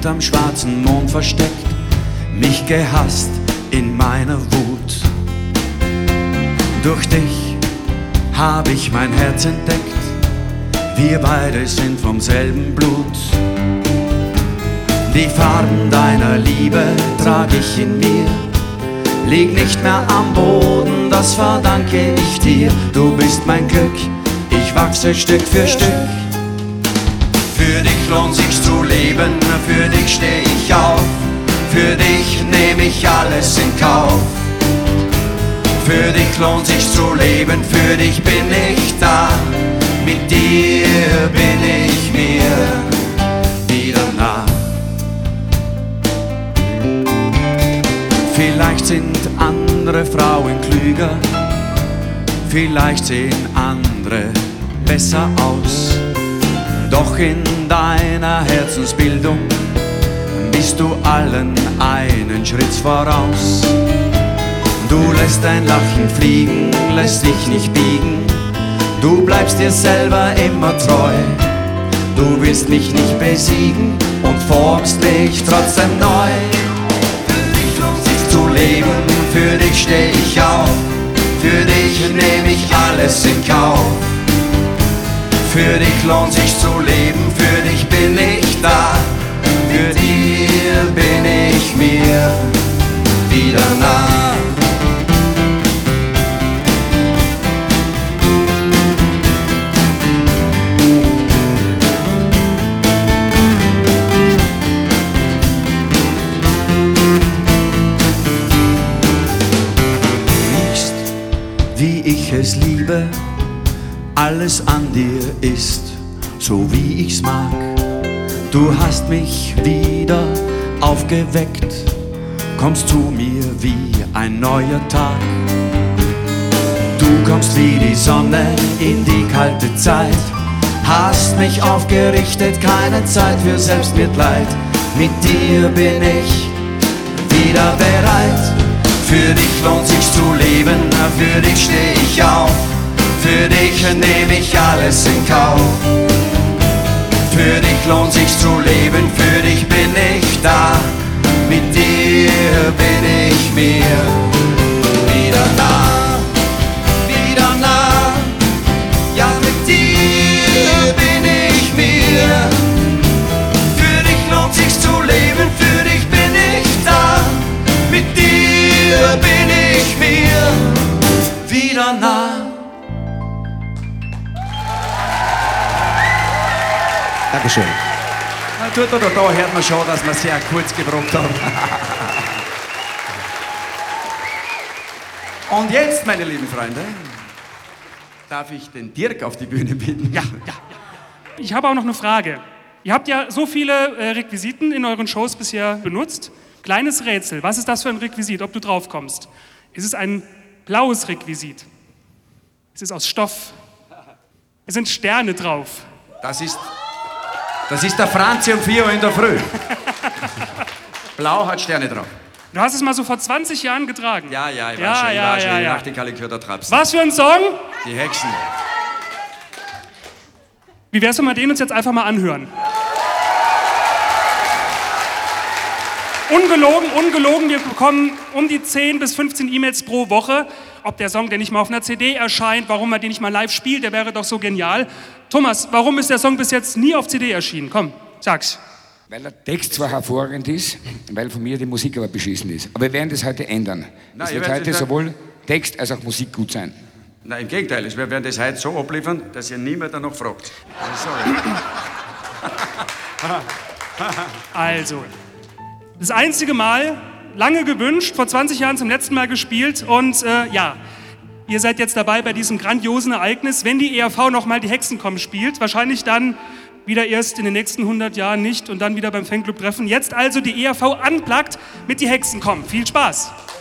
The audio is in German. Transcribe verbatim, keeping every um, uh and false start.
hinterm schwarzen Mond versteckt, mich gehasst in meiner Wut. Durch dich hab ich mein Herz entdeckt, wir beide sind vom selben Blut. Die Farben deiner Liebe trag ich in mir, lieg nicht mehr am Boden, das verdanke ich dir. Du bist mein Glück, ich wachse Stück für Stück. Für dich lohnt sich's zu leben, für dich steh ich auf, für dich nehm ich alles in Kauf. Für dich lohnt sich's zu leben, für dich bin ich da, mit dir bin ich mir wieder nah. Vielleicht sind andere Frauen klüger, vielleicht sehen andere besser aus, doch in deiner Herzensbildung bist du allen einen Schritt voraus. Du lässt dein Lachen fliegen, lässt dich nicht biegen, du bleibst dir selber immer treu. Du willst mich nicht besiegen und formst mich trotzdem neu. Für dich lohnt sich zu leben, für dich steh ich auf, für dich nehm ich alles in Kauf. Für dich lohnt sich zu leben, für dich bin ich da, für dir bin ich mir wieder nah. Riechst, wie ich es liebe, alles an dir ist so wie ich's mag. Du hast mich wieder aufgeweckt, kommst zu mir wie ein neuer Tag. Du kommst wie die Sonne in die kalte Zeit, hast mich aufgerichtet, keine Zeit für Selbstmitleid. Mit dir bin ich wieder bereit. Für dich lohnt sich's zu leben, für dich steh ich auf, für dich nehm ich alles in Kauf. Für dich lohnt sich's zu leben, für dich bin ich da, mit dir bin ich mir wieder nah, wieder nah. Ja, mit dir bin ich mir. Für dich lohnt sich's zu leben, für dich bin ich da, mit dir bin ich mir wieder nah. Dankeschön. Na, dort oder da hört man schon, dass wir sehr kurz geprobt haben. Und jetzt, meine lieben Freunde, darf ich den Dirk auf die Bühne bitten. Ja, ja, ja. Ich habe auch noch eine Frage. Ihr habt ja so viele äh, Requisiten in euren Shows bisher benutzt. Kleines Rätsel, was ist das für ein Requisit, ob du drauf kommst? Ist es ein blaues Requisit? Ist es aus Stoff? Es sind Sterne drauf. Das ist... Das ist der Franzi um vier Uhr in der Früh. Blau hat Sterne drauf. Du hast es mal so vor zwanzig Jahren getragen. Ja, ja, ich war Ja, schon, ich ja, war schon ja, die ja. Nachtigall, ich gehört der Traps. Was für ein Song? Die Hexen. Wie wär's, wenn wir den uns jetzt einfach mal anhören? Ungelogen, ungelogen, wir bekommen um die zehn bis fünfzehn E-Mails pro Woche, ob der Song denn nicht mal auf einer C D erscheint, warum man den nicht mal live spielt, der wäre doch so genial. Thomas, warum ist der Song bis jetzt nie auf C D erschienen? Komm, sag's. Weil der Text zwar hervorragend ist, weil von mir die Musik aber beschissen ist. Aber wir werden das heute ändern. Nein, es ihr wird werdet heute das- sowohl Text als auch Musik gut sein. Nein, im Gegenteil, wir werden das heute so abliefern, dass ihr niemand danach fragt. Also, sorry. Also, das einzige Mal, lange gewünscht, vor zwanzig Jahren zum letzten Mal gespielt und äh, ja, ihr seid jetzt dabei bei diesem grandiosen Ereignis, wenn die E R V nochmal die Hexen kommen spielt, wahrscheinlich dann wieder erst in den nächsten hundert Jahren nicht und dann wieder beim Fanclub treffen. Jetzt also die E R V Unplugged mit die Hexen kommen. Viel Spaß!